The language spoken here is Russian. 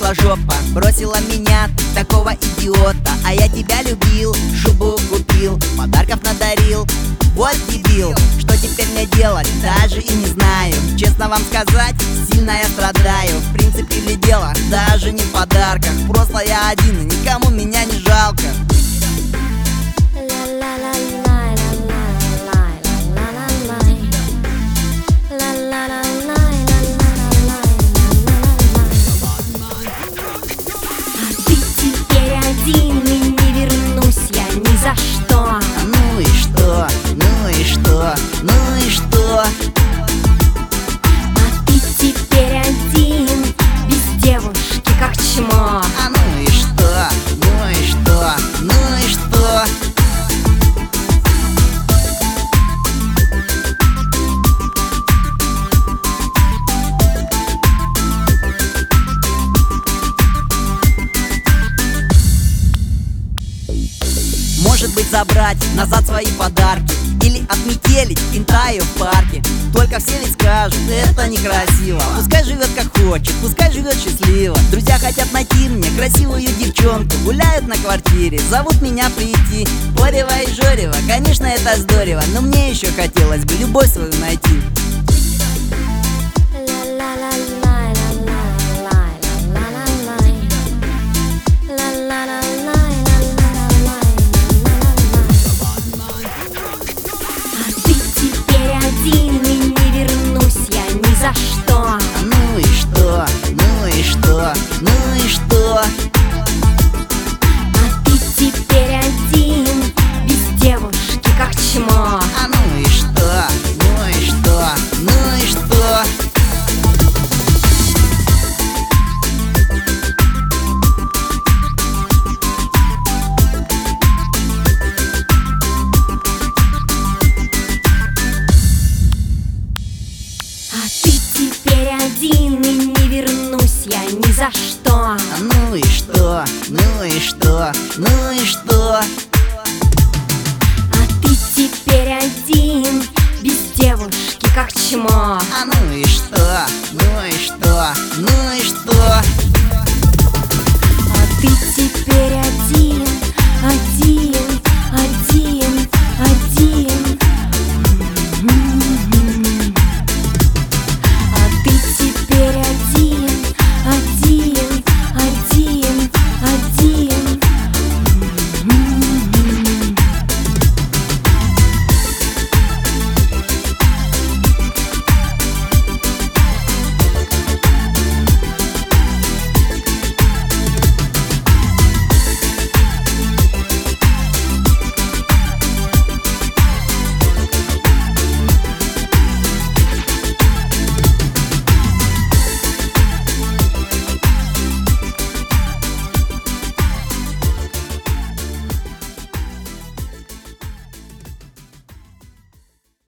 вышла жопа, бросила меня, такого идиота. А я тебя любил, шубу купил, подарков надарил. Вот дебил, что теперь мне делать, даже и не знаю. Честно вам сказать, сильно я страдаю. В принципе ли дело, даже не в подарках. Просто я один, и никому меня не жалко. И не вернусь я ни за что. Ну и что? Ну и что? Ну и что? А ты теперь один, без девушки, как чмо. А ну и что? Ну и что? Ну и что? Может быть, забрать назад свои подарки или отметелить интаю в парке. Только все ведь скажут, это некрасиво. Пускай живет как хочет, пускай живет счастливо. Друзья хотят найти мне красивую девчонку, гуляют на квартире, зовут меня прийти. Порева и жорева, конечно, это здорово, но мне еще хотелось бы любовь свою найти. И не вернусь я ни за что. Ну и что? Ну и что? Ну и что? А ты теперь один, без девушки, как чмо. А ну и что? Ну и что? Ну и что? А ты теперь один, и не вернусь я ни за что. Ну и что? Ну и что? Ну и что? А ты теперь один, без девушки, как чмо. А ну и что? Ну и что? Ну и что?